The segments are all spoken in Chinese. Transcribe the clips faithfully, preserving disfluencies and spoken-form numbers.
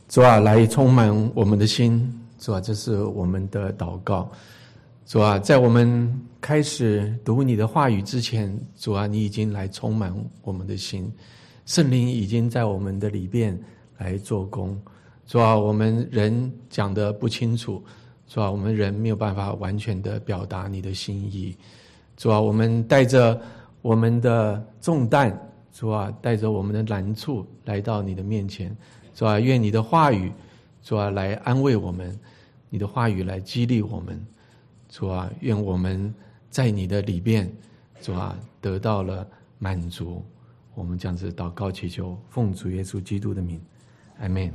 主啊，来充满我们的心。主啊，这是我们的祷告。主啊，在我们开始读你的话语之前，主啊，你已经来充满我们的心，圣灵已经在我们的里边来做工。主啊，我们人讲得不清楚，主啊，我们人没有办法完全的表达你的心意。主啊，我们带着我们的重担，主啊，带着我们的难处来到你的面前。主啊，愿你的话语，主啊，来安慰我们，你的话语来激励我们。主啊，愿我们在你的里边，主啊，得到了满足。我们这样子祷告祈求，奉主耶稣基督的名，阿们。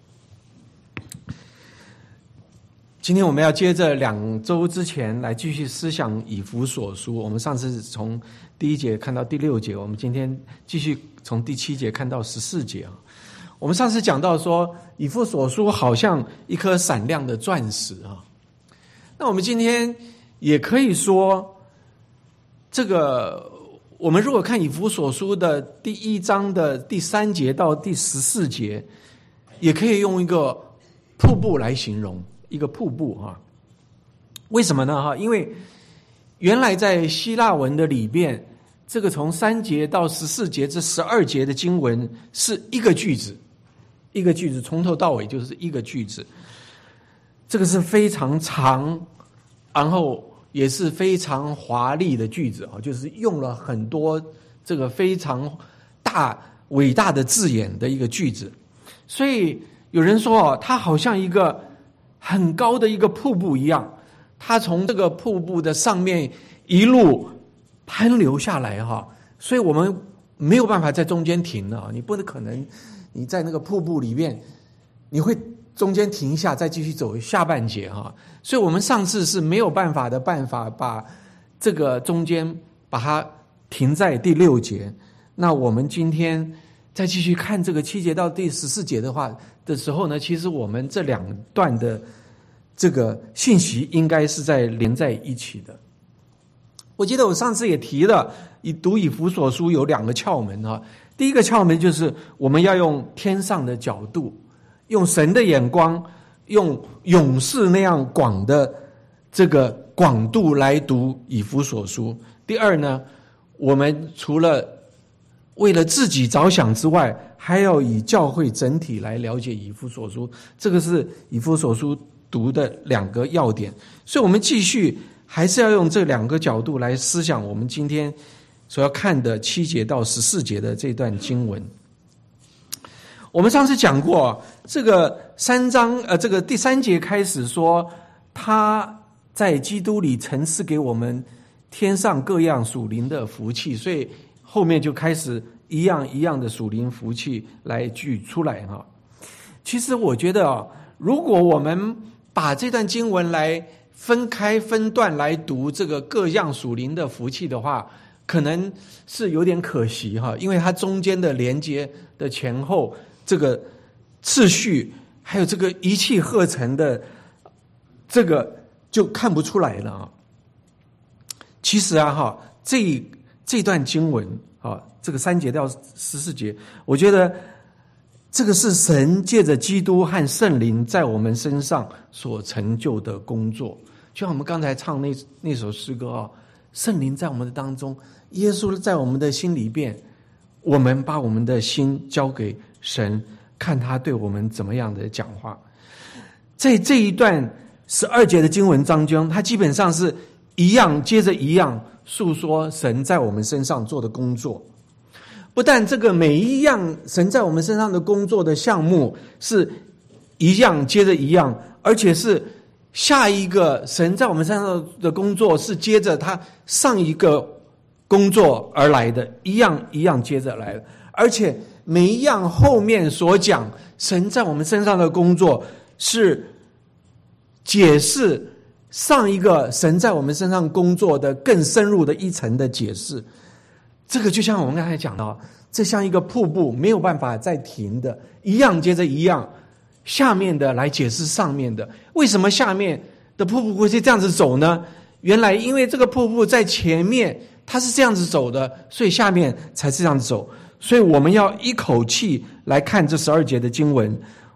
今天我们要接着两周之前来继续思想以弗所书。我们上次从第一节看到第六节，我们今天继续从第七节看到十四节啊。我们上次讲到说，以弗所书好像一颗闪亮的钻石啊。那我们今天也可以说，这个我们如果看以弗所书的第一章的第三节到第十四节，也可以用一个瀑布来形容，一个瀑布啊。为什么呢？哈，因为原来在希腊文的里边，这个从三节到十四节这十二节的经文是一个句子，一个句子从头到尾就是一个句子。这个是非常长，然后也是非常华丽的句子啊，就是用了很多这个非常大伟大的字眼的一个句子。所以有人说啊，它好像一个很高的一个瀑布一样，它从这个瀑布的上面一路攀流下来哈，所以我们没有办法在中间停了，你不可能你在那个瀑布里面，你会中间停一下再继续走下半节哈，所以我们上次是没有办法的办法把这个中间把它停在第六节。那我们今天再继续看这个七节到第十四节的话的时候呢，其实我们这两段的这个信息应该是在连在一起的。我记得我上次也提了，以读以弗所书有两个窍门啊。第一个窍门就是我们要用天上的角度，用神的眼光，用勇士那样广的这个广度来读以弗所书。第二呢，我们除了为了自己着想之外，还要以教会整体来了解以弗所书，这个是以弗所书读的两个要点。所以我们继续还是要用这两个角度来思想我们今天所要看的七节到十四节的这段经文。我们上次讲过，这个三章呃，这个第三节开始说，他在基督里曾赐给我们天上各样属灵的福气，所以后面就开始一样一样的属灵福气来举出来哈。其实我觉得啊，如果我们把这段经文来分开分段来读这个各样属灵的福气的话，可能是有点可惜哈，因为它中间的连接的前后这个次序，还有这个一气呵成的这个就看不出来了啊。其实啊哈，这这段经文啊，这个三节到十四节，我觉得这个是神借着基督和圣灵在我们身上所成就的工作。就像我们刚才唱那那首诗歌啊，圣灵在我们的当中，耶稣在我们的心里边，我们把我们的心交给神，看他对我们怎么样的讲话。在这一段十二节的经文当中，它基本上是一样接着一样述说神在我们身上做的工作。不但这个每一样神在我们身上的工作的项目是一样接着一样，而且是下一个神在我们身上的工作是接着他上一个工作而来的，一样一样接着来的。而且每一样后面所讲神在我们身上的工作是解释上一个神在我们身上工作的更深入的一层的解释。这个就像我们刚才讲到，这像一个瀑布，没有办法再停的，一样接着一样，下面的来解释上面的。为什么下面的瀑布会是这样子走呢？原来因为这个瀑布在前面它是这样子走的，所以下面才是这样子走。所以我们要一口气来看这十二节的经文，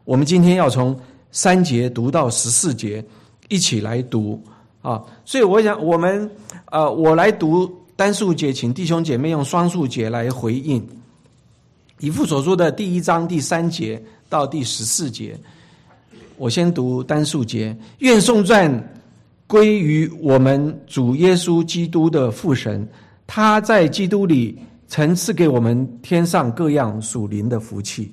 我们今天要从三节读到十四节，一起来读啊。所以我想，我们呃，我来读单数节，请弟兄姐妹用双数节来回应。以弗所书的第一章第三节到第十四节，我先读单数节。愿颂赞归于我们主耶稣基督的父神，他在基督里曾赐给我们天上各样属灵的福气。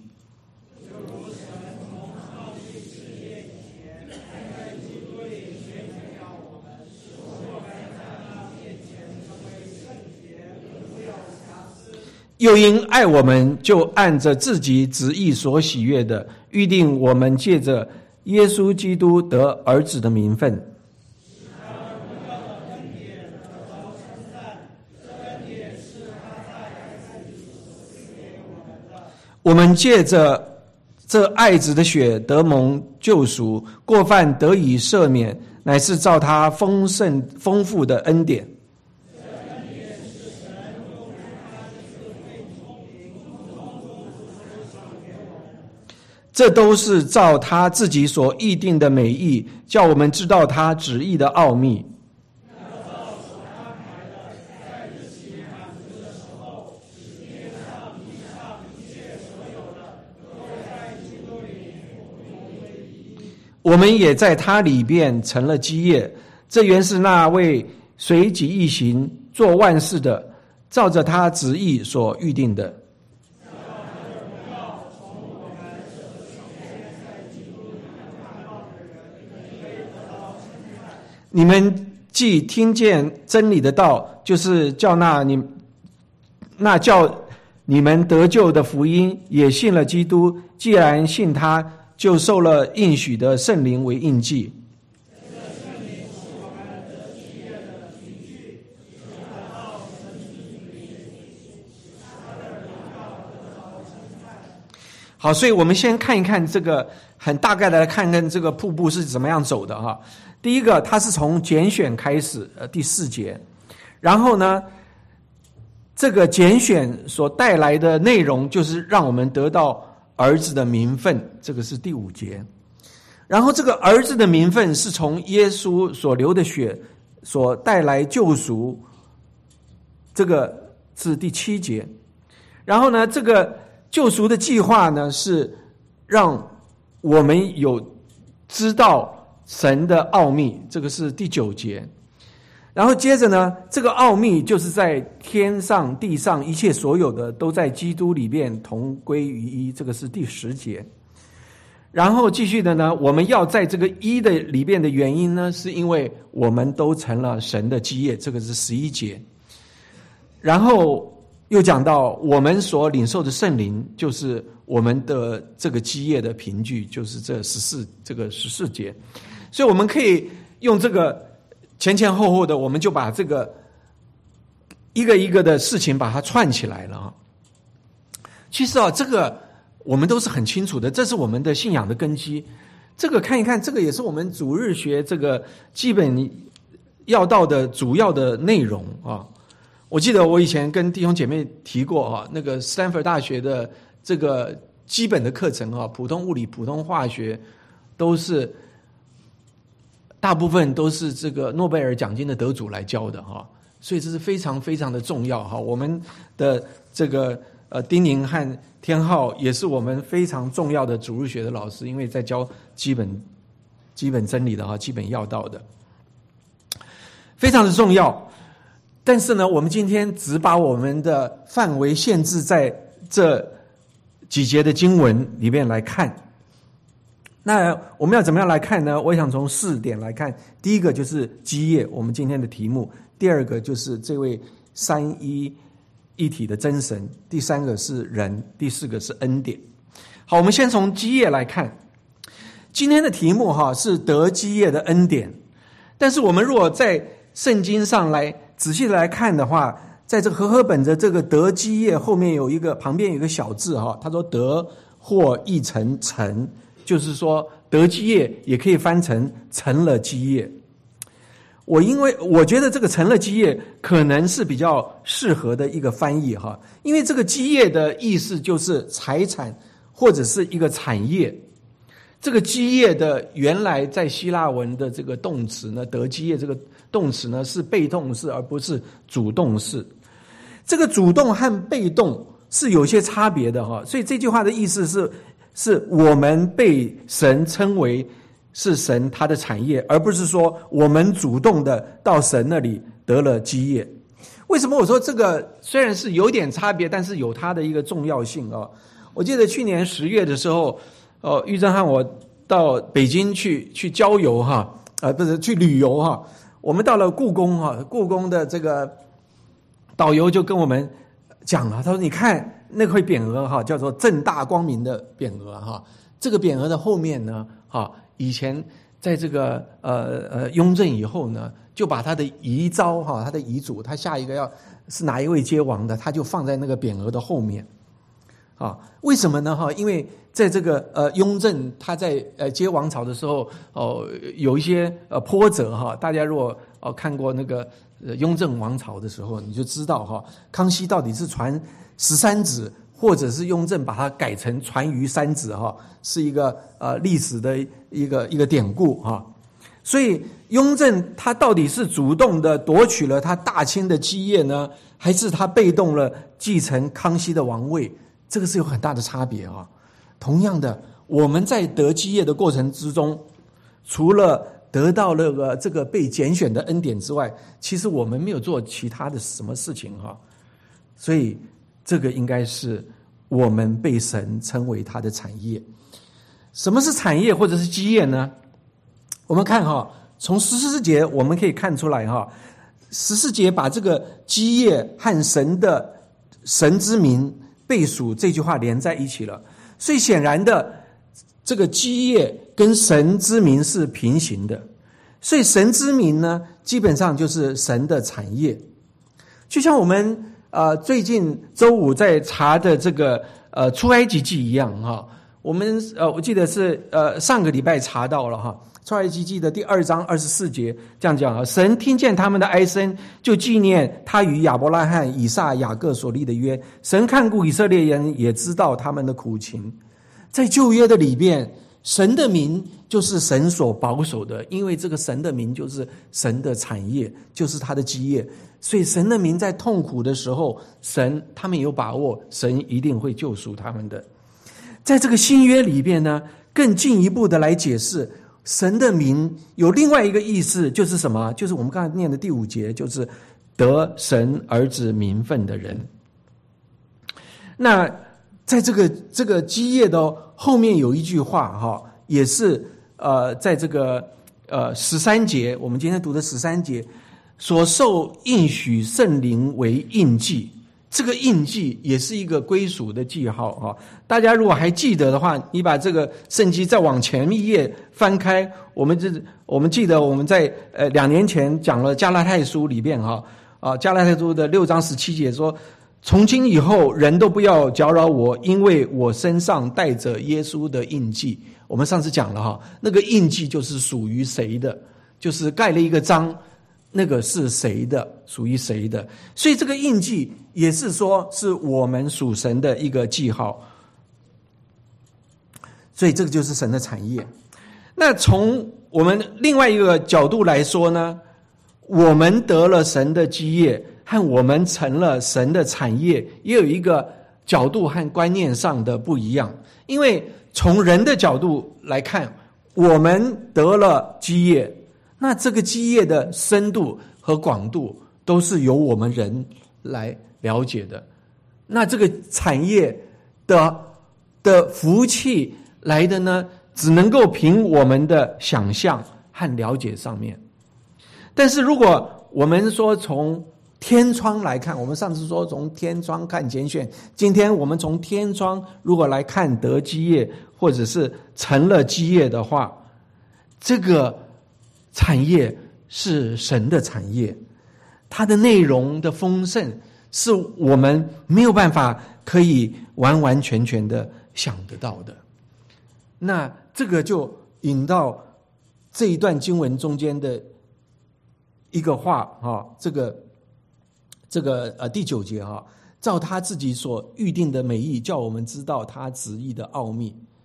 又因爱我们，就按着自己旨意所喜悦的，预定我们借着耶稣基督得儿子的名分。我们借着这爱子的血得蒙救赎，过犯得以赦免，乃是照他丰盛丰富的恩典。这都是照他自己所议定的美意，叫我们知道他旨意的奥秘。我们也在他里边成了基业，这原是那位随己意行做万事的，照着他旨意所预定的。你们既听见真理的道，就是叫那你那叫你们得救的福音，也信了基督。既然信他，就受了应许的圣灵为印记。好，所以我们先看一看这个，很大概的来看看这个瀑布是怎么样走的哈。第一个，它是从拣选开始，呃，第四节，然后呢，这个拣选所带来的内容就是让我们得到儿子的名分，这个是第五节。然后这个儿子的名分是从耶稣所流的血所带来救赎，这个是第七节。然后呢，这个救赎的计划呢，是让我们有知道神的奥秘，这个是第九节。然后接着呢，这个奥秘就是在天上地上一切所有的都在基督里面同归于一，这个是第十节。然后继续的呢，我们要在这个一的里面的原因呢，是因为我们都成了神的基业，这个是十一节。然后又讲到我们所领受的圣灵，就是我们的这个基业的凭据，就是这十四这个十四节。所以我们可以用这个前前后后的，我们就把这个一个一个的事情把它串起来了啊。其实啊，这个我们都是很清楚的，这是我们的信仰的根基。这个看一看，这个也是我们主日学这个基本要道的主要的内容啊。我记得我以前跟弟兄姐妹提过啊，那个斯坦福大学的这个基本的课程啊，普通物理、普通化学，都是大部分都是这个诺贝尔奖金的得主来教的哈，所以这是非常非常的重要哈。我们的这个呃丁宁和天浩也是我们非常重要的主日学的老师，因为在教基本基本真理的哈，基本要道的，非常的重要。但是呢，我们今天只把我们的范围限制在这几节的经文里面来看。那我们要怎么样来看呢？我想从四点来看。第一个就是基业，我们今天的题目；第二个就是这位三一一体的真神；第三个是人；第四个是恩典。好，我们先从基业来看。今天的题目哈是得基业的恩典，但是我们如果在圣经上来仔细的来看的话，在这个和合本的这个得基业后面有一个旁边有一个小字哈，他说得或译成成，就是说得基业也可以翻成成了基业。我因为我觉得这个成了基业可能是比较适合的一个翻译哈，因为这个基业的意思就是财产或者是一个产业。 这个基业的原来在希腊文的这个动词呢，得基业这个动词呢是被动式而不是主动式。这个主动和被动是有些差别的哈，所以这句话的意思是，是我们被神称为是神他的产业，而不是说我们主动的到神那里得了基业。为什么我说这个虽然是有点差别，但是有它的一个重要性啊？我记得去年十月的时候，哦，玉珍和我到北京去去郊游哈，啊，不是去旅游哈。我们到了故宫哈，故宫的这个导游就跟我们讲了，他说：“你看那块匾额哈，叫做正大光明的匾额哈。这个匾额的后面呢，哈，以前在这个呃呃雍正以后呢，就把他的遗诏哈，他的遗嘱，他下一个要是哪一位接王的，他就放在那个匾额的后面。啊，为什么呢？哈，因为在这个呃雍正他在呃接王朝的时候，哦、呃、有一些呃波折哈。大家如果哦、呃、看过那个呃雍正王朝的时候，你就知道哈，康熙到底是传十三子，或者是雍正把它改成传于三子哈，是一个呃历史的一个一个典故哈。所以雍正他到底是主动的夺取了他大清的基业呢，还是他被动了继承康熙的王位？这个是有很大的差别啊。同样的，我们在得基业的过程之中，除了得到了个这个被拣选的恩典之外，其实我们没有做其他的什么事情哈。所以这个应该是我们被神称为他的产业。什么是产业或者是基业呢？我们看哈，从十四节我们可以看出来哈，十四节把这个基业和神的神之名被属这句话连在一起了，所以显然的，这个基业跟神之名是平行的，所以神之名呢，基本上就是神的产业。就像我们呃最近周五在查的这个呃出埃及记一样哈，我们呃我记得是呃上个礼拜查到了哈。出埃及记的第二章二十四节这样讲啊，神听见他们的哀声，就纪念他与亚伯拉罕、以撒、雅各所立的约。神看顾以色列人，也知道他们的苦情。在旧约的里边，神的名就是神所保守的，因为这个神的名就是神的产业，就是他的基业。所以神的名在痛苦的时候，神他们有把握，神一定会救赎他们的。在这个新约里边呢，更进一步的来解释。神的名有另外一个意思，就是什么？就是我们刚才念的第五节，就是得神儿子名分的人。那在这个这个基业的后面有一句话哈，也是呃，在这个呃十三节，我们今天读的十三节，所受应许圣灵为印记。这个印记也是一个归属的记号啊！大家如果还记得的话，你把这个圣经再往前一页翻开，我们这我们记得我们在呃两年前讲了加拉太书里边哈啊加拉太书的六章十七节说，从今以后人都不要搅扰我，因为我身上带着耶稣的印记。我们上次讲了哈，那个印记就是属于谁的，就是盖了一个章。那个是谁的，属于谁的，所以这个印记也是说是我们属神的一个记号，所以这个就是神的产业。那从我们另外一个角度来说呢，我们得了神的基业和我们成了神的产业，也有一个角度和观念上的不一样。因为从人的角度来看，我们得了基业，那这个基业的深度和广度都是由我们人来了解的。那这个产业的的福气来的呢，只能够凭我们的想象和了解上面。但是如果我们说从天窗来看，我们上次说从天窗看拣选，今天我们从天窗如果来看得基业或者是成了基业的话，这个产业是神的产业，它的内容的丰盛是我们没有办法可以完完全全的想得到的。那这个就引到这一段经文中间的一个话哈，这个这个呃第九节哈，照他自己所预定的美意，叫我们知道他旨意的奥秘。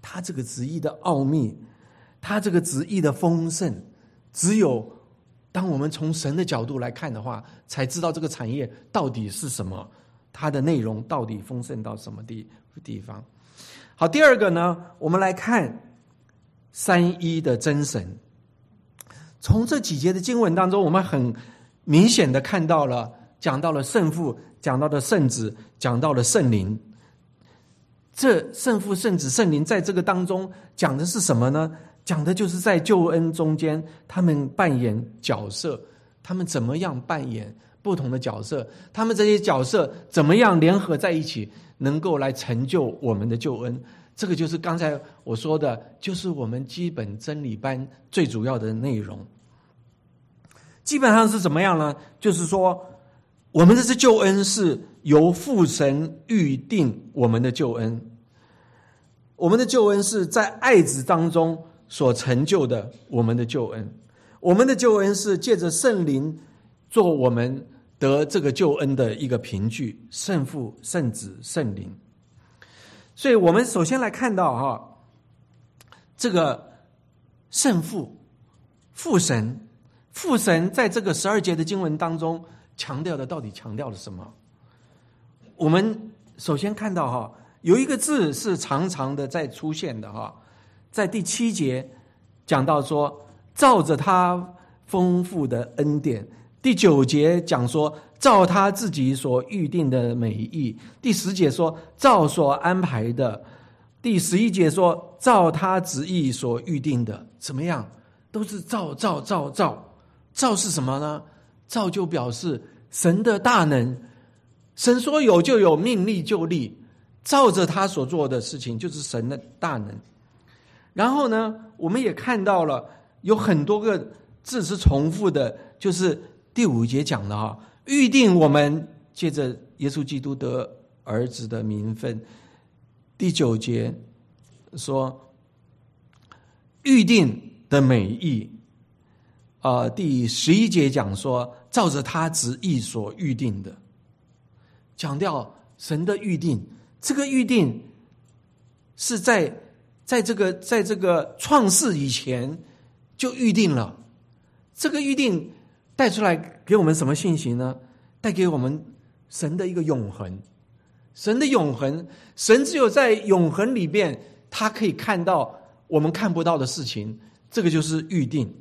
他这个旨意的奥秘，他这个旨意的丰盛，只有当我们从神的角度来看的话，才知道这个产业到底是什么，它的内容到底丰盛到什么地地方。好，第二个呢，我们来看三一的真神。从这几节的经文当中，我们很明显的看到了，讲到了圣父，讲到了圣子，讲到了圣灵。这圣父、圣子、圣灵在这个当中讲的是什么呢？讲的就是在救恩中间，他们扮演角色，他们怎么样扮演不同的角色，他们这些角色怎么样联合在一起，能够来成就我们的救恩。这个就是刚才我说的，就是我们基本真理班最主要的内容。基本上是怎么样呢？就是说，我们这次救恩是由父神预定我们的救恩，我们的救恩是在爱子当中所成就的，我们的救恩，我们的救恩是借着圣灵做我们得这个救恩的一个凭据，圣父、圣子、圣灵。所以我们首先来看到哈，这个圣父、父神、父神在这个十二节的经文当中强调的到底强调了什么？我们首先看到哈，有一个字是常常的在出现的哈，在第七节讲到说，照着他丰富的恩典。第九节讲说，照他自己所预定的美意。第十节说，照所安排的。第十一节说，照他旨意所预定的。怎么样？都是照照照照。照是什么呢？照就表示神的大能，神说有就有，命立就立，照着他所做的事情就是神的大能。然后呢，我们也看到了有很多个字是重复的，就是第五节讲的哈，预定我们借着耶稣基督得儿子的名分。第九节说预定的美意，呃，第十一节讲说照着他旨意所预定的，强调神的预定。这个预定是在在这个在这个创世以前就预定了。这个预定带出来给我们什么信息呢？带给我们神的一个永恒，神的永恒，神只有在永恒里边，他可以看到我们看不到的事情，这个就是预定。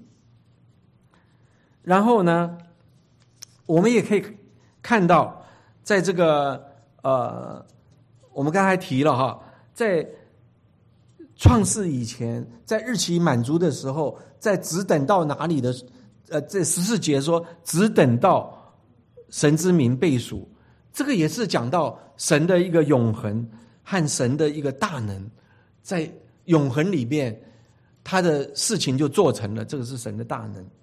然后呢，我们也可以看到，在这个呃，我们刚才提了哈，在创世以前，在日期满足的时候，在只等到哪里的，呃，这十四节说只等到神之名被数，这个也是讲到神的一个永恒和神的一个大能，在永恒里边，他的事情就做成了，这个是神的大能。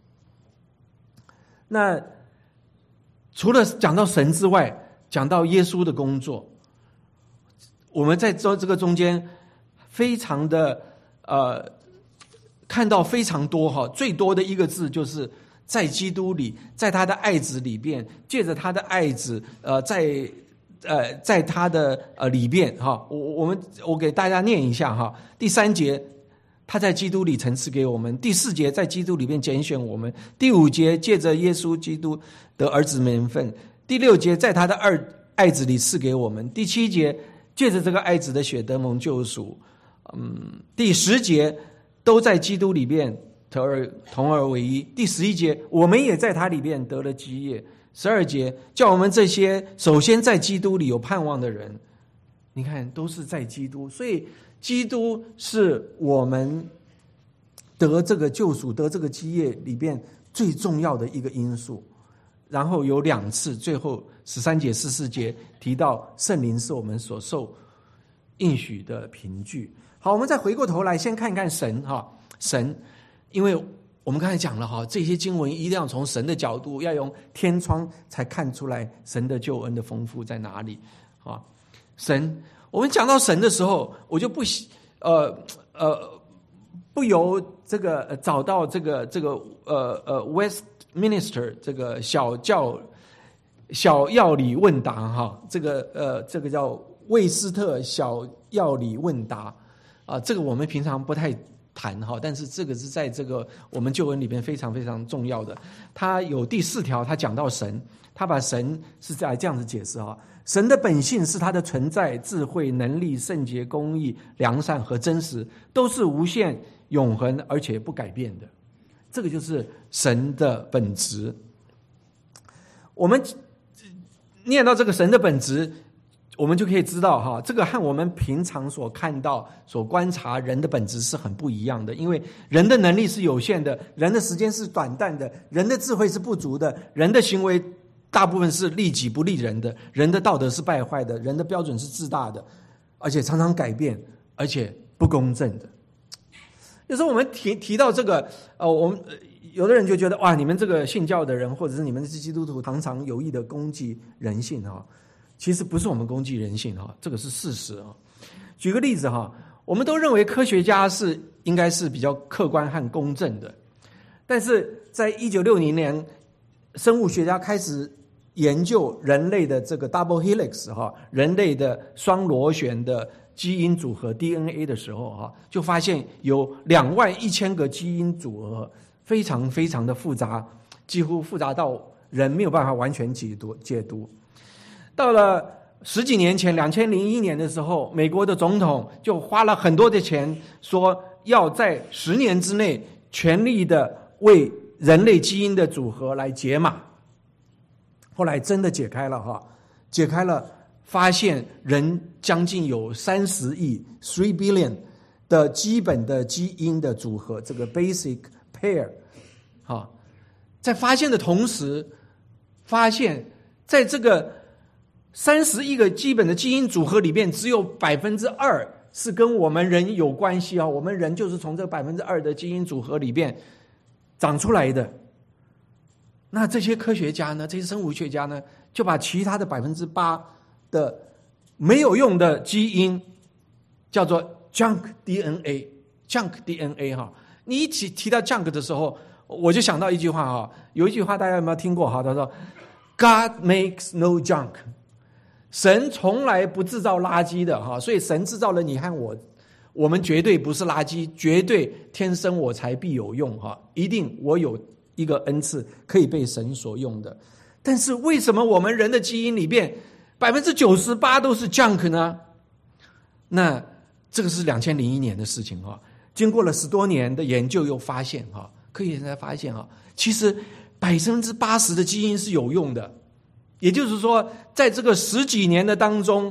那除了讲到神之外，讲到耶稣的工作，我们在这这个中间非常的呃看到非常多哈，最多的一个字就是在基督里，在他的爱子里边，借着他的爱子呃在呃在他的呃里边哈，我我们我给大家念一下哈，第三节。他在基督里曾赐给我们，第四节在基督里面拣选我们，第五节借着耶稣基督得儿子名分，第六节在他的二爱子里赐给我们，第七节借着这个爱子的血得蒙救赎，嗯，第十节都在基督里面同而同而为一，第十一节我们也在他里面得了基业，十二节叫我们这些首先在基督里有盼望的人，你看都是在基督，所以基督是我们得这个救赎、得这个基业里边最重要的一个因素。然后有两次，最后十三节、十四节提到圣灵是我们所受应许的凭据。好，我们再回过头来，先看看神哈，神，因为我们刚才讲了哈，这些经文一定要从神的角度，要用天窗才看出来神的救恩的丰富在哪里啊？神。我们讲到神的时候，我就不呃呃不由这个、呃、找到这个这个呃呃 Westminster 这个小教小要理问答哈，这个呃这个叫魏斯特小要理问答， 啊，这个我们平常不太谈哈，但是这个是在这个我们救恩里边非常非常重要的。他有第四条，他讲到神，他把神是在这样子解释哈：神的本性是他的存在、智慧、能力、圣洁、公义、良善和真实，都是无限、永恒而且不改变的。这个就是神的本质。我们念到这个神的本质，我们就可以知道哈，这个和我们平常所看到、所观察人的本质是很不一样的。因为人的能力是有限的，人的时间是短暂的，人的智慧是不足的，人的行为大部分是利己不利人的，人的道德是败坏的，人的标准是自大的，而且常常改变，而且不公正的。有时候我们提提到这个，呃，我们有的人就觉得哇，你们这个信教的人，或者是你们是基督徒，常常有意的攻击人性哈。其实不是我们攻击人性哈，这个是事实啊。举个例子哈，我们都认为科学家是应该是比较客观和公正的，但是在一九六零年，生物学家开始研究人类的这个 double helix 哈，人类的双螺旋的基因组合 D N A 的时候哈，就发现有两万一千个基因组合，非常非常的复杂，几乎复杂到人没有办法完全解读解读。到了十几年前，两千零一年的时候，美国的总统就花了很多的钱，说要在十年之内全力的为人类基因的组合来解码。后来真的解开了哈，解开了，发现人将近有三十亿 three billion 的基本的基因的组合，这个 basic pair 哈，在发现的同时，发现在这个三十亿个基本的基因组合里面，只有百分之二是跟我们人有关系啊！我们人就是从这百分之二的基因组合里面长出来的。那这些科学家呢，这些生物学家呢，就把其他的百分之八的没有用的基因叫做 junk D N A，junk D N A 哈。你一提提到 junk 的时候，我就想到一句话哈，有一句话大家有没有听过哈？他说 ：“God makes no junk。”神从来不制造垃圾的哈，所以神制造了你和我，我们绝对不是垃圾，绝对天生我材必有用哈，一定我有一个恩赐可以被神所用的。但是为什么我们人的基因里面百分之九十八都是 junk 呢？那这个是两千零一年的事情哈，经过了十多年的研究，又发现哈，科学家发现哈，其实百分之八十的基因是有用的。也就是说，在这个十几年的当中，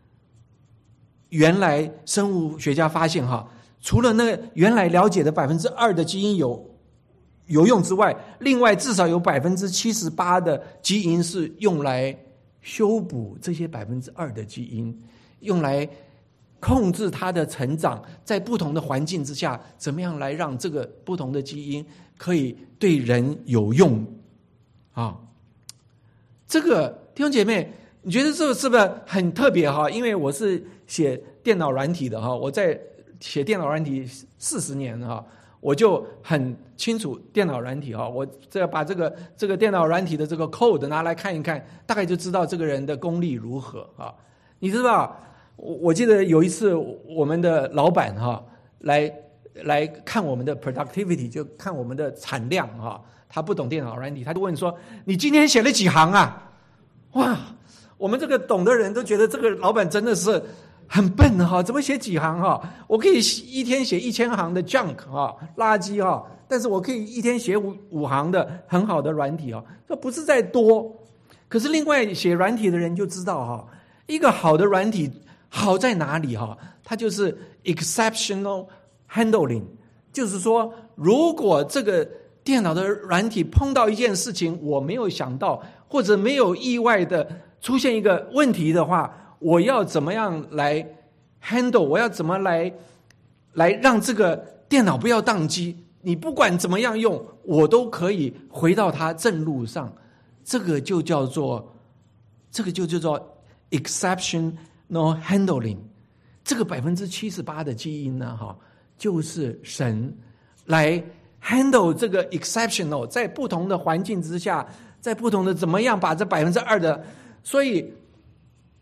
原来生物学家发现哈，除了那原来了解的百分之二的基因有有用之外，另外至少有百分之七十八的基因是用来修补这些百分之二的基因，用来控制它的成长，在不同的环境之下，怎么样来让这个不同的基因可以对人有用啊？这个弟兄姐妹，你觉得这个是不是很特别哈？因为我是写电脑软体的哈，我在写电脑软体四十年哈，我就很清楚电脑软体哈。我这把这个这个电脑软体的这个 code 拿来看一看，大概就知道这个人的功力如何啊。你知道，我我记得有一次我们的老板哈来来看我们的 productivity， 就看我们的产量哈。他不懂电脑软体，他就问说：“你今天写了几行啊？”哇，我们这个懂的人都觉得这个老板真的是很笨哈，怎么写几行哈？我可以一天写一千行的 junk 哈，垃圾哈，但是我可以一天写五五行的很好的软体啊，这不是在多。可是另外写软体的人就知道哈，一个好的软体好在哪里哈？它就是 exceptional handling， 就是说，如果这个电脑的软体碰到一件事情我没有想到，或者没有意外的出现一个问题的话，我要怎么样来 handle， 我要怎么来来让这个电脑不要宕机，你不管怎么样用，我都可以回到它正路上。这个就叫做这个就叫做 exceptional handling。 这个百分之七十八的基因呢哈，就是神来 handle 这个 exceptional， 在不同的环境之下，在不同的怎么样把这百分之二的，所以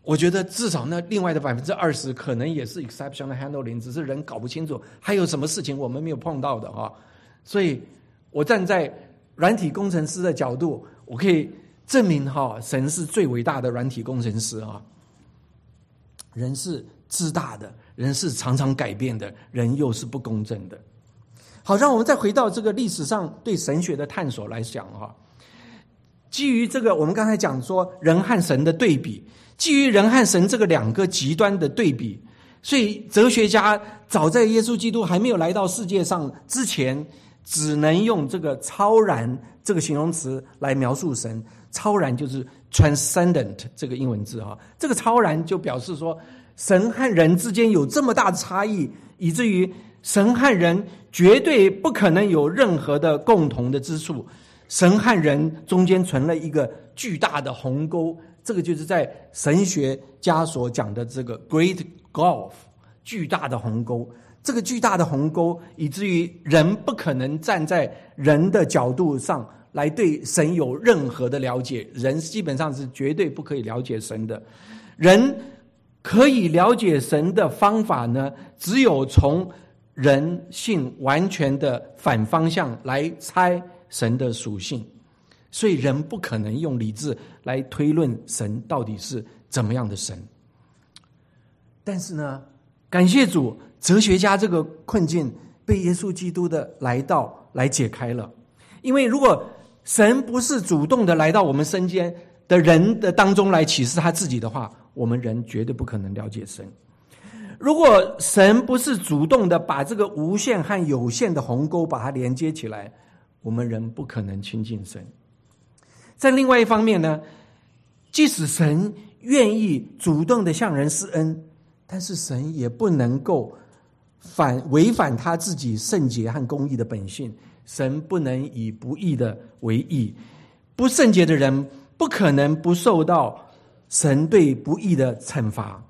我觉得至少那另外的百分之二十可能也是 exceptional handling， 只是人搞不清楚还有什么事情我们没有碰到的哈。所以我站在软体工程师的角度，我可以证明哈，神是最伟大的软体工程师啊。人是自大的，人是常常改变的，人又是不公正的。好，让我们再回到这个历史上对神学的探索来讲哈。基于这个，我们刚才讲说人和神的对比，基于人和神这个两个极端的对比，所以哲学家早在耶稣基督还没有来到世界上之前，只能用这个超然这个形容词来描述神。超然就是 transcendent 这个英文字哈，这个超然就表示说神和人之间有这么大的差异，以至于神和人绝对不可能有任何的共同的之处，神和人中间存了一个巨大的鸿沟，这个就是在神学家所讲的这个 great gulf， 巨大的鸿沟。这个巨大的鸿沟以至于人不可能站在人的角度上来对神有任何的了解，人基本上是绝对不可以了解神的。人可以了解神的方法呢，只有从人性完全的反方向来猜神的属性，所以人不可能用理智来推论神到底是怎么样的神。但是呢，感谢主，哲学家这个困境被耶稣基督的来到来解开了。因为如果神不是主动的来到我们身边的人的当中来启示他自己的话，我们人绝对不可能了解神。如果神不是主动的把这个无限和有限的鸿沟把它连接起来，我们人不可能亲近神。在另外一方面呢，即使神愿意主动的向人施恩，但是神也不能够反违反他自己圣洁和公义的本性。神不能以不义的为义，不圣洁的人不可能不受到神对不义的惩罚，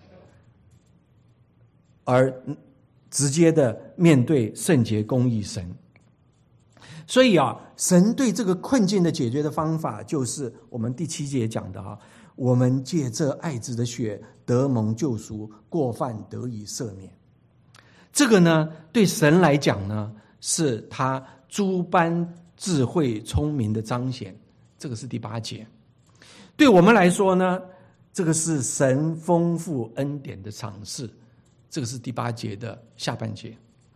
而直接的面对圣洁公义神。所以啊，神对这个困境的解决的方法，就是我们第七节讲的啊，我们借这爱子的血得蒙救赎，过犯得以赦免。这个呢，对神来讲呢，是他诸般智慧聪明的彰显，这个是第八节。对我们来说呢，这个是神丰富恩典的赏赐，这个是第八节的下半节。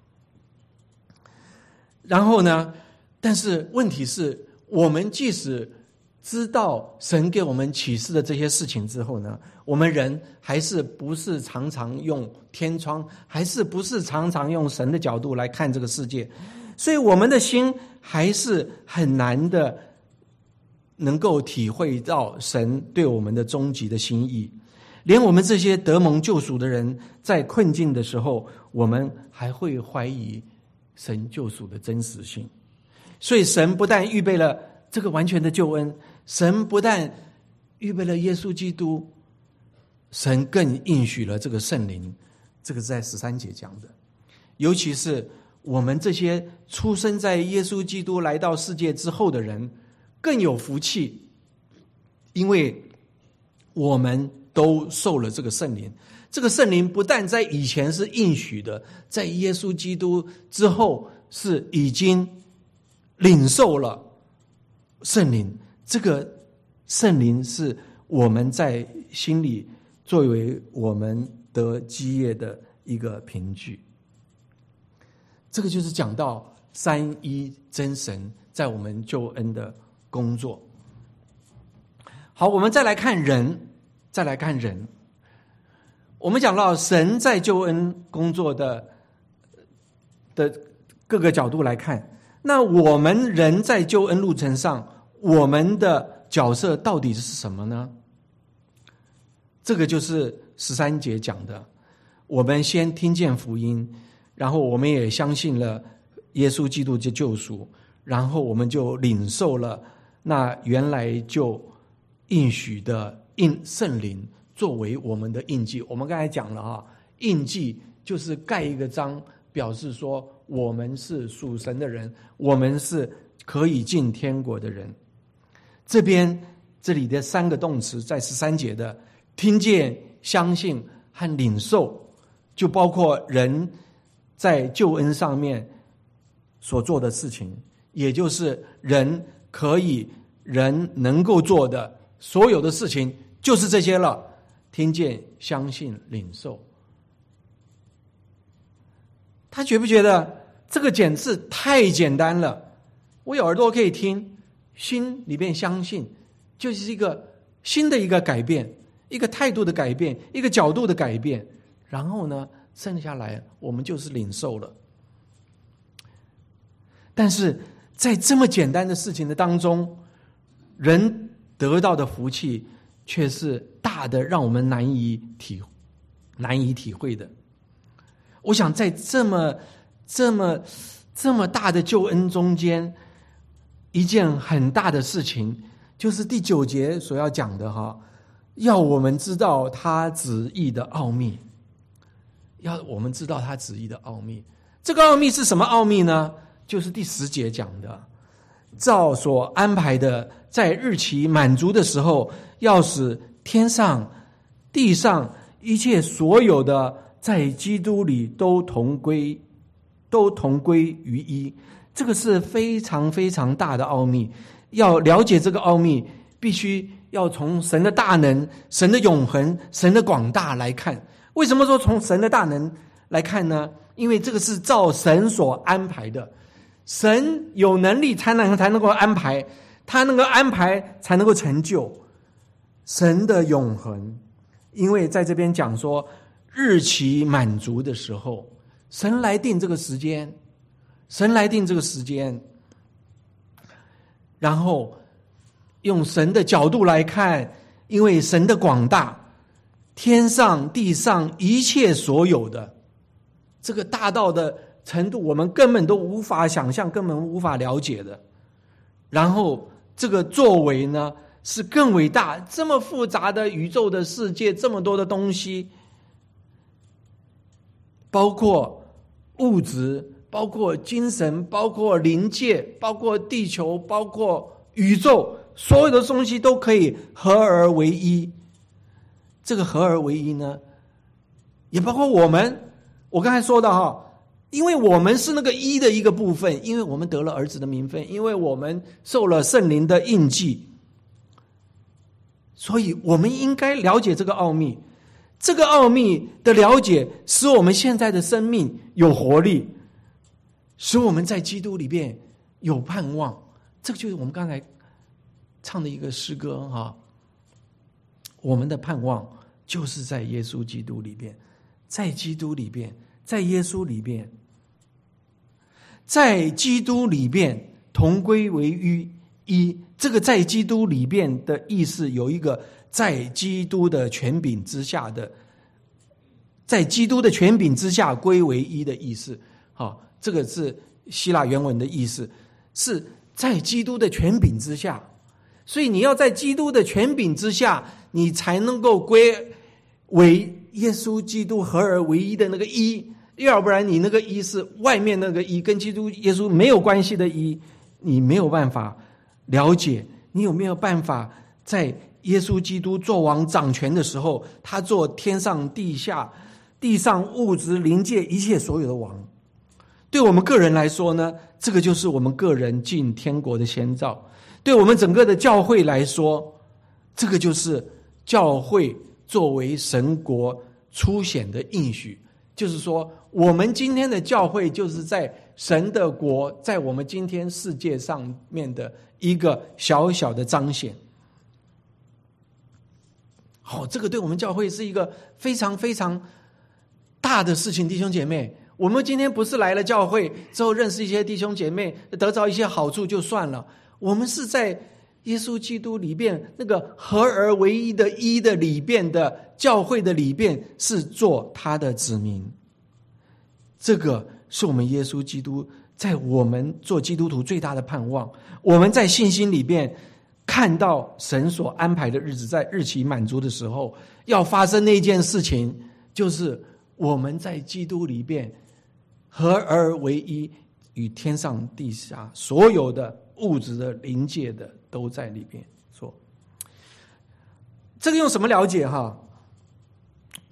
然后呢，但是问题是，我们即使知道神给我们启示的这些事情之后呢，我们人还是不是常常用天窗，还是不是常常用神的角度来看这个世界，所以我们的心还是很难的能够体会到神对我们的终极的心意。连我们这些得蒙救赎的人，在困境的时候，我们还会怀疑神救赎的真实性。所以神不但预备了这个完全的救恩，神不但预备了耶稣基督，神更应许了这个圣灵，这个是在十三节讲的。尤其是我们这些出生在耶稣基督来到世界之后的人更有福气，因为我们都受了这个圣灵。这个圣灵不但在以前是应许的，在耶稣基督之后是已经领受了圣灵。这个圣灵是我们在心里作为我们得基业的一个凭据。这个就是讲到三一真神在我们救恩的工作。好，我们再来看人，再来看人。我们讲到神在救恩工作的的各个角度来看，那我们人在救恩路程上，我们的角色到底是什么呢？这个就是十三节讲的，我们先听见福音，然后我们也相信了耶稣基督的救赎，然后我们就领受了那原来就应许的印圣灵作为我们的印记。我们刚才讲了哈，印记就是盖一个章，表示说我们是属神的人，我们是可以进天国的人。这边这里的三个动词，在十三节的听见、 相信和领受，就包括人在救恩上面所做的事情，也就是人可以人能够做的所有的事情，就是这些了。听见、相信、领受，他觉不觉得这个简直太简单了？我有耳朵可以听，心里面相信，就是一个新的一个改变，一个态度的改变，一个角度的改变，然后呢，剩下来我们就是领受了。但是在这么简单的事情的当中，人得到的福气却是大的，让我们难以体难以体会的。我想在这么这么这么大的救恩中间，一件很大的事情，就是第九节所要讲的哈，要我们知道他旨意的奥秘，要我们知道他旨意的奥秘。这个奥秘是什么奥秘呢？就是第十节讲的，照所安排的，在日期满足的时候，要使天上地上一切所有的在基督里都同归都同归于一。这个是非常非常大的奥秘，要了解这个奥秘，必须要从神的大能、神的永恒、神的广大来看。为什么说从神的大能来看呢？因为这个是照神所安排的，神有能力才能才能够安排，他能够安排才能够成就。神的永恒，因为在这边讲说日期满足的时候，神来定这个时间，神来定这个时间，然后用神的角度来看，因为神的广大，天上地上一切所有的，这个大到的程度我们根本都无法想象，根本无法了解的。然后这个作为呢是更伟大，这么复杂的宇宙的世界，这么多的东西，包括物质，包括精神，包括灵界，包括地球，包括宇宙，所有的东西都可以合而为一。这个合而为一呢，也包括我们，我刚才说的哈，因为我们是那个一的一个部分，因为我们得了儿子的名分，因为我们受了圣灵的印记，所以我们应该了解这个奥秘。这个奥秘的了解使我们现在的生命有活力，使我们在基督里边有盼望。这个就是我们刚才唱的一个诗歌哈，我们的盼望就是在耶稣基督里边，在基督里边，在耶稣里边，在基督里边同归为一。这个在基督里边的意思有一个在基督的权柄之下的，在基督的权柄之下归为一的意思。好，这个是希腊原文的意思，是在基督的权柄之下。所以你要在基督的权柄之下，你才能够归为耶稣基督合而为一的那个一，要不然你那个一是外面那个一，跟基督耶稣没有关系的一，你没有办法了解。你有没有办法在耶稣基督做王掌权的时候，他做天上地下地上物质灵界一切所有的王？对我们个人来说呢，这个就是我们个人进天国的先兆。对我们整个的教会来说，这个就是教会作为神国初显的应许。就是说我们今天的教会就是在神的国，在我们今天世界上面的一个小小的彰显。好，这个对我们教会是一个非常非常大的事情，弟兄姐妹。我们今天不是来了教会之后认识一些弟兄姐妹，得着一些好处就算了，我们是在耶稣基督里边那个合而为一的一的里边的教会的里边，是做他的子民。这个是我们耶稣基督在我们做基督徒最大的盼望。我们在信心里边看到神所安排的日子，在日期满足的时候要发生那件事情，就是我们在基督里边合而为一，与天上地下所有的物质的灵界的都在里边做。这个用什么了解哈？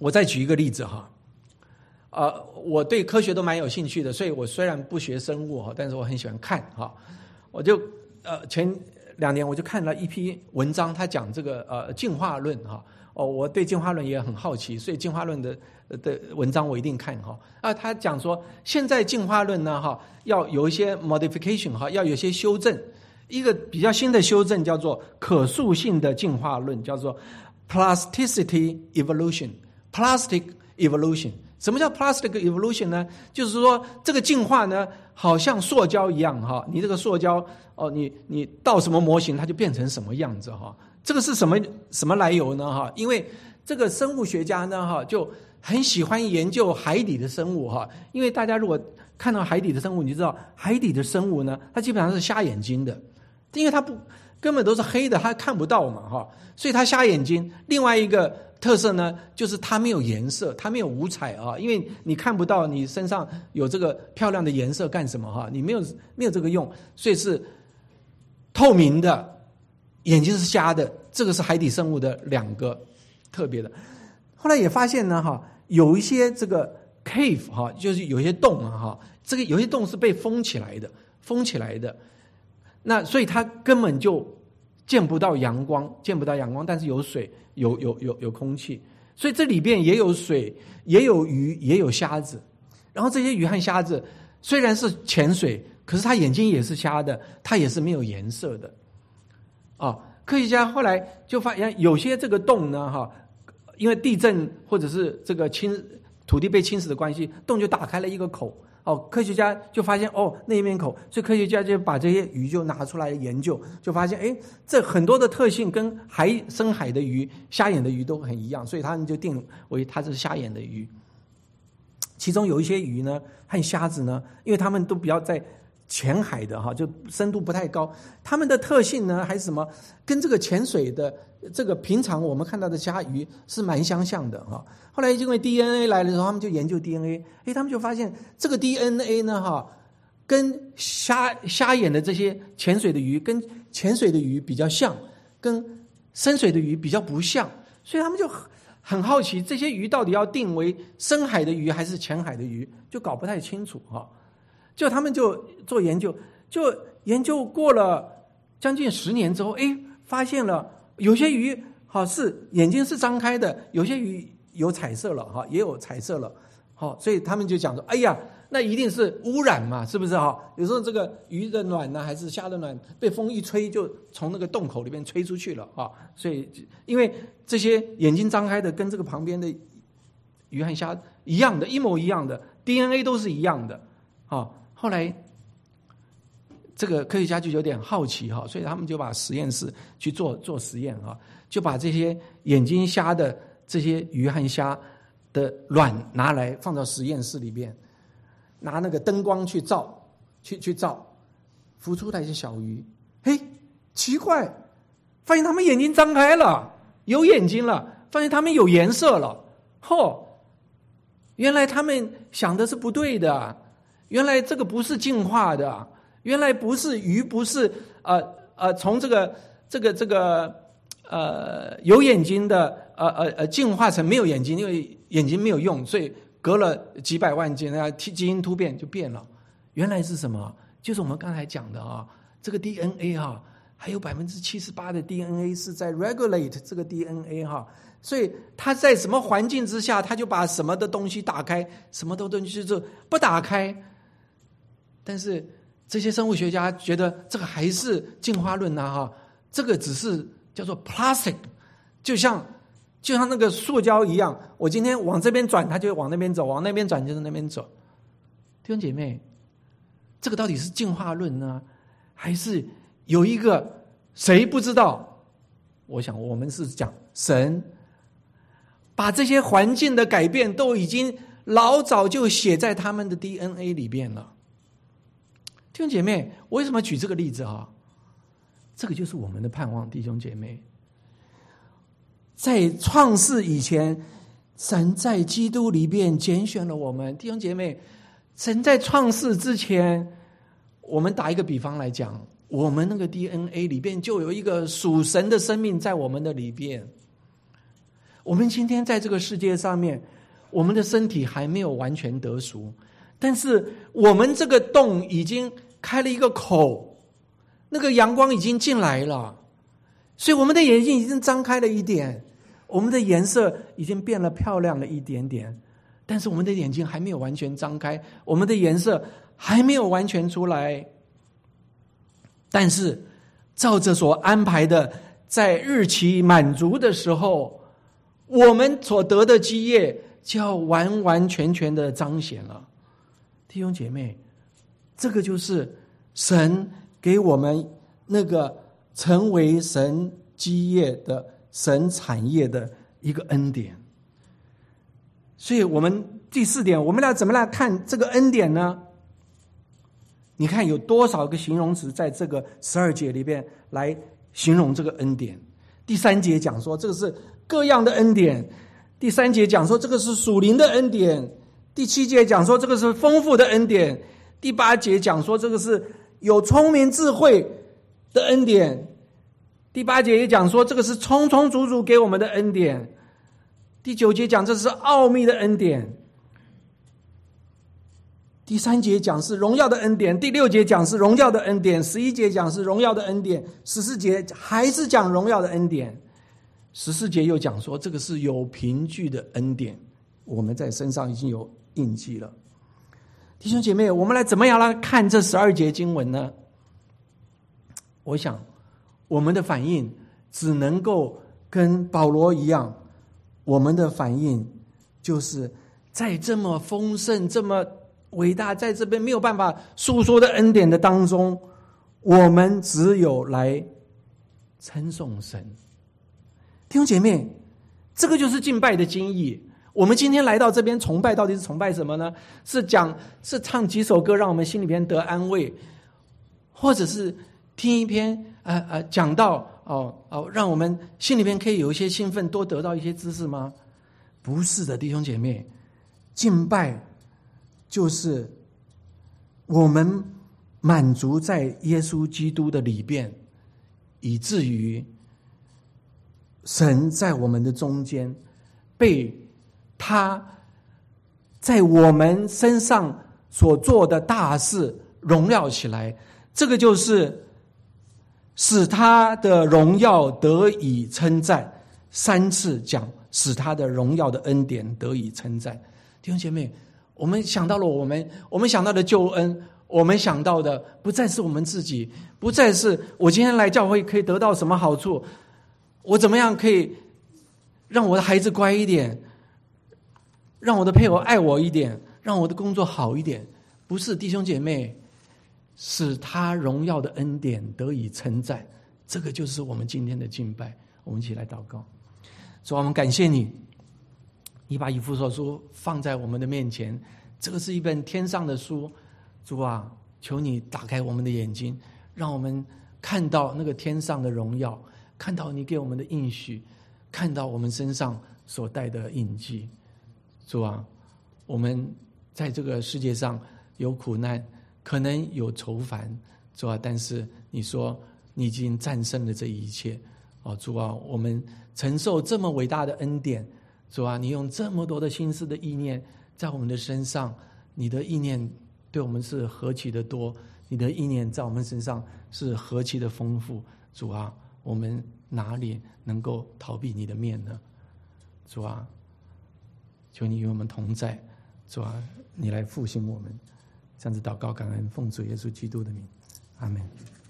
我再举一个例子哈，呃，我对科学都蛮有兴趣的，所以我虽然不学生物哈，但是我很喜欢看哈。我就呃前两年我就看了一批文章，他讲这个呃进化论哈。哦，我对进化论也很好奇，所以进化论的的文章我一定看哈。啊，他讲说现在进化论呢哈，要有一些 modification 哈，要有一些修正。一个比较新的修正叫做可塑性的进化论，叫做 plasticity evolution。plastic evolution， 什么叫 plastic evolution 呢？就是说这个进化呢，好像塑胶一样哈，你这个塑胶哦，你你到什么模型，它就变成什么样子哈。这个是什么什么来由呢？哈，因为这个生物学家呢，哈，就很喜欢研究海底的生物哈。因为大家如果看到海底的生物，你就知道海底的生物呢，它基本上是瞎眼睛的，因为它不根本都是黑的，它看不到嘛哈，所以它瞎眼睛。另外一个特色呢，就是它没有颜色，它没有五彩啊，因为你看不到你身上有这个漂亮的颜色干什么哈？你没有没有这个用，所以是透明的。眼睛是瞎的，这个是海底生物的两个特别的。后来也发现呢，哈，有一些这个 cave 哈，就是有一些洞啊，哈，这个有些洞是被封起来的，封起来的。那所以它根本就见不到阳光，见不到阳光，但是有水，有有有有空气，所以这里边也有水，也有鱼，也有虾子。然后这些鱼和虾子虽然是潜水，可是它眼睛也是瞎的，它也是没有颜色的。啊，科学家后来就发现有些这个洞呢，哈，因为地震或者是这个侵土地被侵蚀的关系，洞就打开了一个口。哦，科学家就发现哦那一面口，所以科学家就把这些鱼就拿出来研究，就发现哎，这很多的特性跟海深海的鱼、瞎眼的鱼都很一样，所以他们就定为它是瞎眼的鱼。其中有一些鱼呢和虾子呢，因为他们都比较在浅海的哈，就深度不太高，它们的特性呢还是什么，跟这个潜水的这个平常我们看到的虾鱼是蛮相像的哈。后来因为 D N A 来的时候，他们就研究 D N A， 哎，他们就发现这个 D N A 呢哈，跟瞎瞎眼的这些潜水的鱼，跟潜水的鱼比较像，跟深水的鱼比较不像，所以他们就很好奇这些鱼到底要定为深海的鱼还是浅海的鱼，就搞不太清楚哈。就他们就做研究，就研究过了将近十年之后，哎，发现了有些鱼好是眼睛是张开的，有些鱼有彩色了哈，也有彩色了，好，所以他们就讲说，哎呀，那一定是污染嘛，是不是哈？有时候这个鱼的卵呢，还是虾的卵，被风一吹就从那个洞口里面吹出去了啊，所以因为这些眼睛张开的跟这个旁边的鱼和虾一样的，一模一样的 D N A 都是一样的啊。后来，这个科学家就有点好奇哈，所以他们就把实验室去做做实验哈，就把这些眼睛瞎的这些鱼和虾的卵拿来放到实验室里边，拿那个灯光去照，去去照，孵出来一些小鱼，嘿，奇怪，发现他们眼睛张开了，有眼睛了，发现他们有颜色了，嚯，原来他们想的是不对的。原来这个不是进化的，原来不是鱼，不是呃呃从这个这个这个呃有眼睛的呃呃呃进化成没有眼睛，因为眼睛没有用，所以隔了几百万年啊，基因突变就变了。原来是什么？就是我们刚才讲的啊，这个 D N A 哈，还有百分之七十八的 D N A 是在 regulate 这个 D N A 哈。所以它在什么环境之下，它就把什么的东西打开，什么的东西就不打开。但是这些生物学家觉得这个还是进化论啊哈，这个只是叫做 plastic， 就像就像那个塑胶一样，我今天往这边转，它就往那边走；往那边转，就是那边走。弟兄姐妹，这个到底是进化论呢，还是有一个谁不知道？我想我们是讲神把这些环境的改变都已经老早就写在他们的 D N A 里边了。弟兄姐妹，我为什么举这个例子啊？这个就是我们的盼望，弟兄姐妹。在创世以前，神在基督里边拣选了我们，弟兄姐妹。神在创世之前，我们打一个比方来讲，我们那个 D N A 里边就有一个属神的生命在我们的里边。 我们今天在这个世界上面，我们的身体还没有完全得赎，但是我们这个洞已经开了一个口，那个阳光已经进来了，所以我们的眼睛已经张开了一点，我们的颜色已经变了漂亮了一点点，但是我们的眼睛还没有完全张开，我们的颜色还没有完全出来。但是照着所安排的，在日期满足的时候，我们所得的基业就要完完全全的彰显了。弟兄姐妹，这个就是神给我们那个成为神基业的神产业的一个恩典。所以我们第四点，我们要怎么来看这个恩典呢？你看有多少个形容词在这个十二节里边来形容这个恩典。第三节讲说这个是各样的恩典，第三节讲说这个是属灵的恩典，第七节讲说这个是丰富的恩典，第八节讲说这个是有聪明智慧的恩典，第八节也讲说这个是充充足足给我们的恩典，第九节讲这是奥秘的恩典，第三节讲是荣耀的恩典，第六节讲是荣耀的恩典，十一节讲是荣耀的恩典，十四节还是讲荣耀的恩典，十四节又讲说这个是有凭据的恩典，我们在身上已经有印记了。弟兄姐妹，我们来怎么样来看这十二节经文呢？我想我们的反应只能够跟保罗一样，我们的反应就是在这么丰盛这么伟大，在这边没有办法诉说的恩典的当中，我们只有来称颂神。弟兄姐妹，这个就是敬拜的精义。我们今天来到这边崇拜，到底是崇拜什么呢？是讲是唱几首歌让我们心里边得安慰，或者是听一篇呃呃讲道哦哦，让我们心里边可以有一些兴奋，多得到一些知识吗？不是的，弟兄姐妹，敬拜就是我们满足在耶稣基督的里边，以至于神在我们的中间被他在我们身上所做的大事荣耀起来，这个就是使他的荣耀得以称赞。三次讲使他的荣耀的恩典得以称赞。弟兄姐妹，我们想到了我们我们想到的救恩，我们想到的不再是我们自己，不再是我今天来教会可以得到什么好处，我怎么样可以让我的孩子乖一点，让我的配偶爱我一点，让我的工作好一点。不是，弟兄姐妹，使他荣耀的恩典得以称赞，这个就是我们今天的敬拜。我们一起来祷告。主啊，我们感谢你，你把以弗所书放在我们的面前，这个是一本天上的书。主啊，求你打开我们的眼睛，让我们看到那个天上的荣耀，看到你给我们的应许，看到我们身上所带的印记。主啊，我们在这个世界上有苦难，可能有愁烦，主啊，但是你说你已经战胜了这一切。哦，主啊，我们承受这么伟大的恩典，主啊，你用这么多的心思的意念在我们的身上，你的意念对我们是何其的多，你的意念在我们身上是何其的丰富。主啊，我们哪里能够逃避你的面呢？主啊，求你与我们同在。主啊，你来复兴我们。这样子祷告感恩，奉主耶稣基督的名，阿们。